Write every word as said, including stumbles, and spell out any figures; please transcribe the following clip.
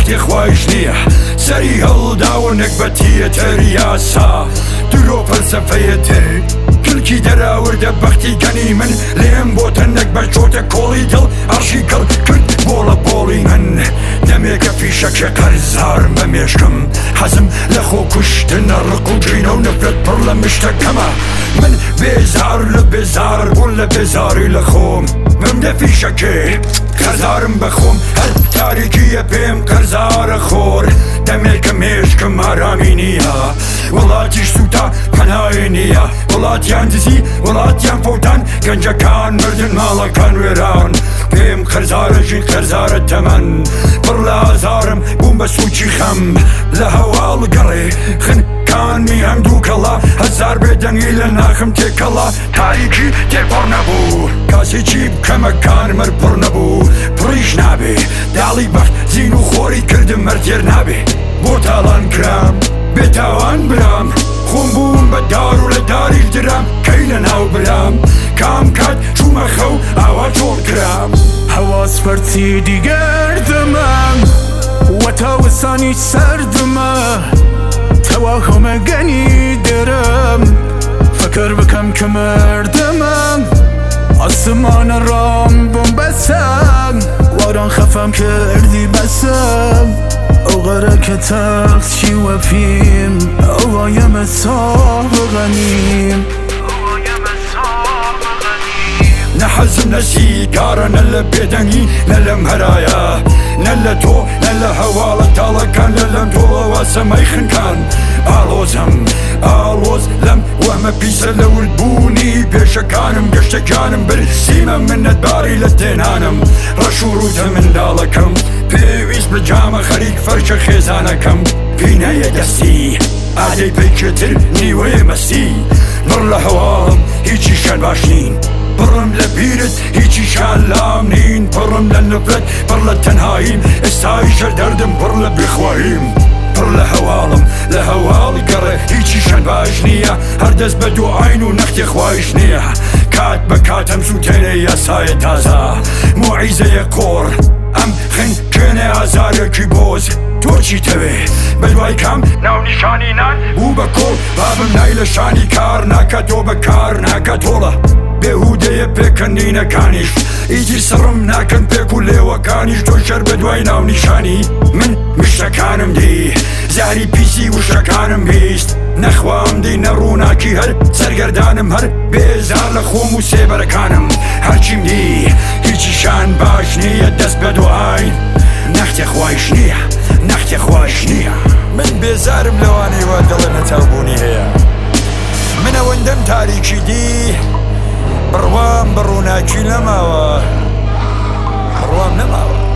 نەختی خوایش نییە سەری هەڵداوەنێک بە تیەتەر یاسا درۆ فەلسەفەیەتر کلکی دەراوردە بەختی گەنی من لێم بۆتە نەک بە چۆتە کۆڵی دڵ ئەڕشی کەڵ کرد بۆڵە بۆڵی من دەمێکە فیشەکێ قەرزارم بە مێشکم حەزم لە خۆ کوشتنە ڕق و جینە و نەفرەت پڕ لە مشتەکەمە من بێزار لە بێزار بوون لە بێزاری لە خۆم من دە فیشەکێ قەرزارم بە خۆم هەر تاریکیە پێم قەرزارە خۆر دەمێکە مێشکم ئارامی نییە وڵاتیش سووتا پەنای نییە وڵاتیان دزی وڵاتیان فۆتان گەنجەکان مردن ماڵەکان وێران پێم قەرزارە ژین قەرزارە تەمەن پڕ لە ئازارم بووم بە سووچی خەم لە هەواڵ گەڕێ خنکانمی هەمدوو کەڵا هەزار بێدەنگی لە ناخم تێکەڵا تاریکی تێپڕ نەبوو کاسێکی بکەمەکانمەر پڕ نەبوو پڕیش نابێ داڵی بەخت زین و خۆری کردم مەرجێر نابێ بۆ تاڵان کرام بێتاوان برام خۆم بووم بە دار و لە داریش درام کەی لە ناو برام کام کات چوومە خەو ئاوا جۆڵ کرام هەواز فەرچی دیگەردمە وەتاوەسانی سەردمە تەوا خۆمەگەنی دەرم فەکر بکەم کە مردمە ئاسمانە ڕام بۆم بەسەم واران خەفەم کردی بەسەم ئەو غەرەکە تەختی وەفیم ئەوایەمە ساغەنیم نەحەزم لە سیگارە نە لە بێدەنگی نە لەم هەرایە نە لە تۆ نە لە هەواڵە تاڵەکان لە لەم تۆڵەوە سەمای خنکان ئاڵۆزم ئاڵۆز لەم وەمە پیسە لە وردبوونی پێشەکانم گەشتەکانم برسیمە منەتباری لە تێنانم ڕەش و ڕوتە منداڵەکەم پێویست بە جامە خەریک فەرشە خێزانەکەم پینەیە دەستی ئادەی پێکێتر نیوەیە مەسی بڕ لە هەواڵم هیچی شەر باش نین پڕم لە بیرت هیچی شان لام نین پڕم لە نفرەت پڕ لە تەنهاییم ئێستایشە دەردم پڕ لە بێخواهیم پڕ لە هەواڵم لە هەواڵی گەڕێ هیچی شان باش نییە هەردەست بە دوعاین و نەختی خوایش نییە کات بە کاتەم سووتێنێ یاسایە تازە موعیزەیە کۆڕ ئەم خنکێنێ ئازارێکی بۆز تۆ چیتەوێ بەدوای کام ناونیشانی نان بوو بە کۆڵ بابم نای لە شانی کار ناکە تۆ بە کار ناکە تۆڵە بێهودەیە پێکەنینەکانیش ئیتر سڕم ناکەن پێک و لێوەکانیش تۆ شەر بە دوای ناونیشانی من مشتەکانم دی زاری پیسی وشتەکانم بیست نەخوام دی نەڕووناکی هەر سەرگەردانم هەر بێزار لە خۆم و سێبەرەکانم هەرچیم دی هیچی شان باش نییە دەست بە دوعاین نەختی خوایش نییە نەختی خوایش نییە من بێزارم لەوانەیەوە دڵە نەتاوبوونی هەیە من ئەوەندەم تاریکی دی بڕوام بڕووناکی نەماوە بڕوام نەماوە